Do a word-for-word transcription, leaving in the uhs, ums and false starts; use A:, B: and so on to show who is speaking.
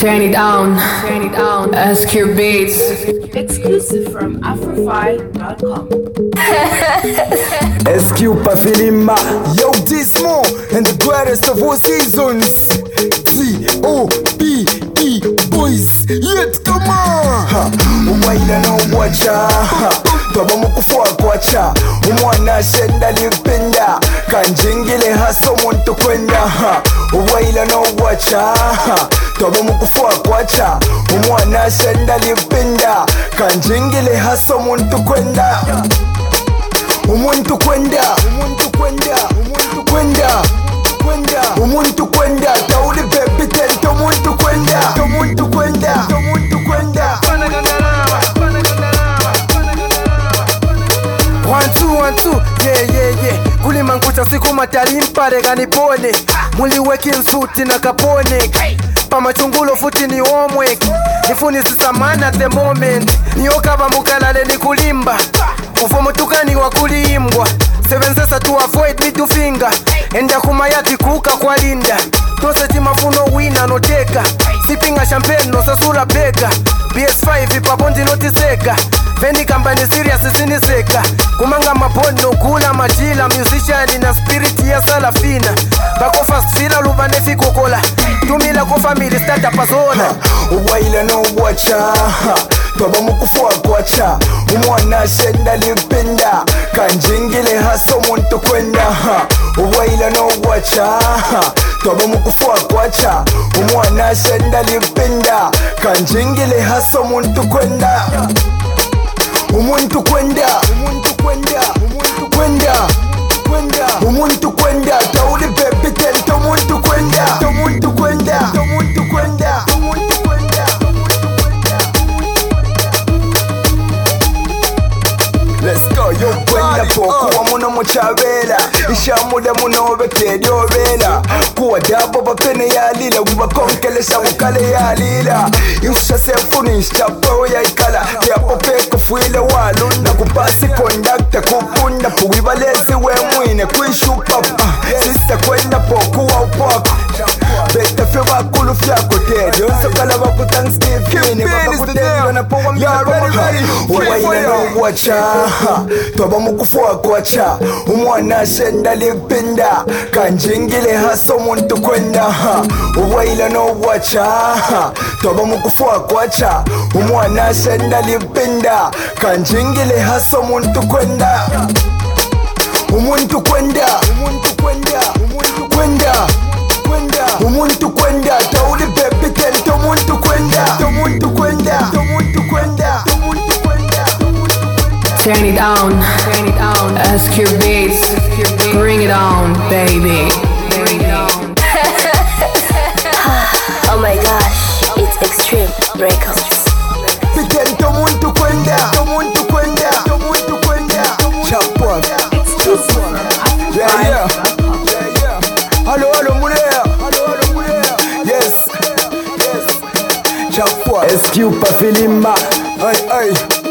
A: Turn it down, turn it down. S Q Beats.
B: Exclusive from Afrofy dot com.
C: S Q Pafilima, yo Dismo, and the greatest of all seasons. T O P E boys, yet come on. Uwaila no watcha, toba mukufua kwacha. Umwana shenda lipenda, kanjingile haso muntu kwenda. Uwaila no watcha, toba mukufua kwacha. Umwana shenda lipenda, kanjingile haso muntu kwenda. Umuntu kwenda, umuntu kwenda, umuntu kwenda, kwenda, umuntu kwenda, tauli baby tento umuntu kwenda, umuntu kwenda, umuntu kwenda. One two one two, yeah yeah yeah. Kulima nkucha siku matalimpa rega nipone. Muli weki nsuti na kapone. Pa machungulo futi ni omwe. Nifuni sisamana at the moment. Niokaba mukalale ni kulimba. Ufomo tukani wa kuliimbwa. Seven sesa to avoid me to finger. Enda kumayati kuka kwa linda. Tose timafuno wina no teka. Sipinga champagne no sasura bega. P S five ipapondi notiseka. Vendi kampani serious siniseka. Kumanga mapono kula majila. Musician na spirit ya salafina. Bako fast fila lubanefi kokola. Tumila ko family starta pazona. Uwaila no watcha. Toba mukufua kwacha. Umwana shenda lipenda, kanjingile haso muntu kwenda. Uwaila no watcha, toba mukufua kwacha. Umwana shenda lipenda, kanjingile haso muntu kwenda. Umuntu kwenda, umuntu kwenda, umuntu kwenda, kwenda, umuntu kwenda, tauli baby tento umuntu kwenda, umuntu kwenda, umuntu kwenda, umuntu kwenda. Let's go, yo kwenda po kuwa muno muchabela. Ishamuda muno bekedi obela. Kuwa dabo bapene ya lila. Uba konkelesha ukale ya lila. Yusha sefuni ishapo ya ikala. Teapo peko fuile walu. Na kupasi kondakta kupunda. Puwiba lezi we mwine kuishupa. Sista kwenda po kuwa upako. Beta fewa kulu fyako tedi. Yonso kala waku Thanksgiving. Baba kutendo na powa mila powa. Uwaila no watcha. Toba mukufua kwacha. Umwana shenda lipenda, kanjingile haso muntu kwenda. Uwaila no watcha. Toba mukufua kwacha. Umwana shenda lipenda, kanjingile haso muntu kwenda. Umuntu kwenda, umuntu kwenda, umuntu kwenda, kwenda, umuntu kwenda, tauli baby tento umuntu kwenda, umuntu kwenda, umuntu kwenda, umuntu kwenda.
A: Turn it down, turn it down. S Q Beats. Bring it on, baby. Bring it on.
D: Oh my gosh, it's Extreme Records.
C: Tento umuntu kwenda, umuntu kwenda, umuntu kwenda. Chapwa.
B: Exclusive from
C: Yeah,
B: Afrofy
C: yeah.
B: dot com.
C: Yeah, yeah. Hello, hello, mulea. Hello, hello, mulea. Yes. Yes. Chapwa. S Q Pafilima. Ay, ay.